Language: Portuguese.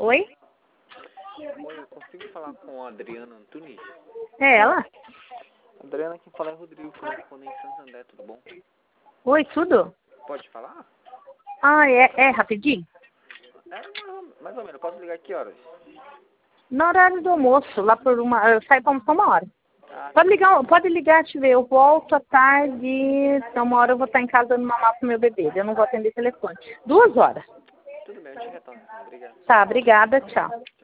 Oi? Oi, eu consigo falar com a Adriana Antunes? É ela? Adriana, quem fala é Rodrigo, correspondente Santo André, tudo bom? Oi, tudo? Pode falar? Ah, é rapidinho? Mais ou menos, posso ligar que horas? No horário do almoço, lá por eu saio pra almoçar 1 hora. Ah, Pode ligar, deixa eu ver, eu volto à tarde, então 1 hora eu vou estar em casa dando mamar pro meu bebê, eu não vou atender telefone. 2 horas. tudo bem, eu te retorno. Obrigado. Tá, obrigada, tchau.